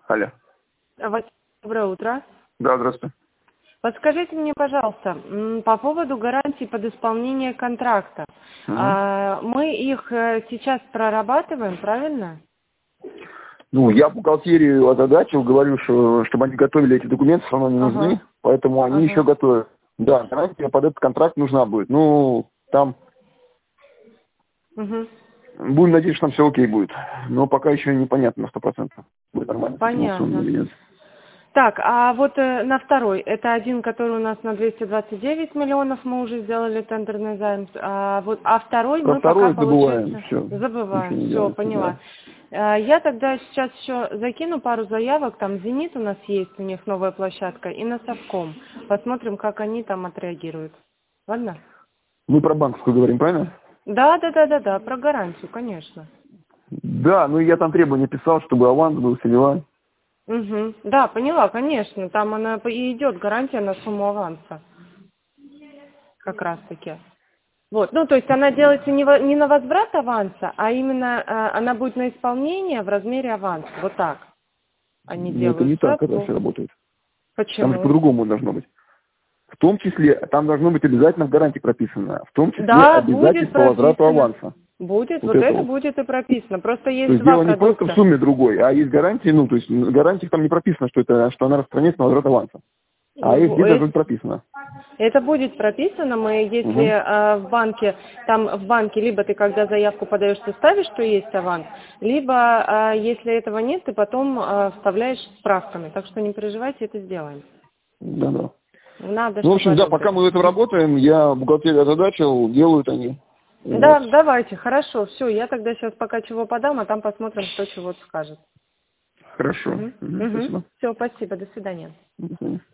Алло. Доброе утро. Да, здравствуйте. Подскажите мне, пожалуйста, по поводу гарантий под исполнение контракта. Мы их сейчас прорабатываем, правильно? Ну, я бухгалтерию озадачил, говорю, что чтобы они готовили эти документы, все равно не нужны, поэтому они еще готовят. Да, гарантия под этот контракт нужна будет. Ну, там будем надеяться, что там все окей будет. Но пока еще непонятно на 100%. Будет нормально. Понятно. Так, а вот на второй, это один, который у нас на 229 миллионов, мы уже сделали тендерный займ, а второй про мы второй пока, забываем, получается, все. забываем, все, поняла. Да. Я тогда сейчас еще закину пару заявок, там «Зенит» у нас есть, у них новая площадка, и на Совком. Посмотрим, как они там отреагируют. Ладно? Мы про банковскую говорим, правильно? Да, про гарантию, конечно. Да, ну я там требования писал, чтобы аванс был, все дела. Да, поняла, конечно. Там она и идет гарантия на сумму аванса. Как раз таки. Вот, ну то есть она делается не на возврат аванса, а именно она будет на исполнение в размере аванса. Вот так они делают. Это не так, когда все работает. Почему? Там же по-другому должно быть. В том числе, там должно быть обязательно в гарантии прописано. В том числе Да, обязательно будет по возврату прописано. аванса. Будет, вот это будет и прописано. Просто То есть есть два дело не продукта. просто в сумме другой, а есть гарантии, ну, то есть в гарантиях там не прописано, что она распространяется на возврат аванса. А их где должно быть прописано. Это будет прописано, мы, если в банке, либо ты, когда заявку подаешь, ты ставишь, что есть аванс, либо, если этого нет, ты потом вставляешь справками. Так что не переживайте, это сделаем. Да. Надо, Ну, в общем, да, чтобы пока мы в этом работаем, я бухгалтерию озадачил, делают они. Да, давайте, хорошо, все, я тогда сейчас пока чего подам, а там посмотрим, кто чего скажет. Хорошо. Спасибо. Все, спасибо, до свидания. До свидания.